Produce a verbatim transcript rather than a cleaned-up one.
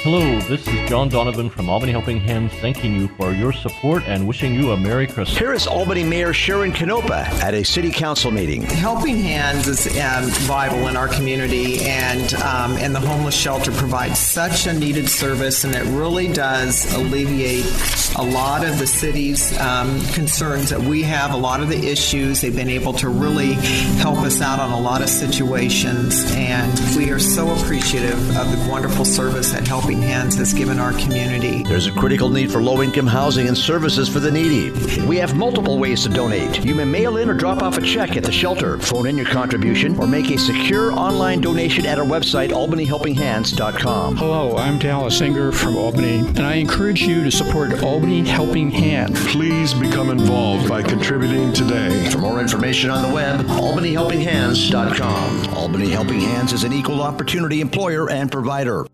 Hello, this is John Donovan from Albany Helping Hands, thanking you for your support and wishing you a Merry Christmas. Here is Albany Mayor Sharon Canopa at a city council meeting. Helping Hands is um, vital in our community, and um, and the homeless shelter provides such a needed service, and it really does alleviate a lot of the city's um, concerns that we have, a lot of the issues. They've been able to really help us out on a lot of situations, and we are so appreciative of the wonderful service that Helping Hands has given our community. There's a critical need for low-income housing and services for the needy. We have multiple ways to donate. You may mail in or drop off a check at the shelter, phone in your contribution, or make a secure online donation at our website, albany helping hands dot com. Hello, I'm Dallas Singer from Albany, and I encourage you to support Albany Helping Hands. Please become involved by contributing today. For more information on the web, albany helping hands dot com. Albany Helping Hands is an equal opportunity employer and provider.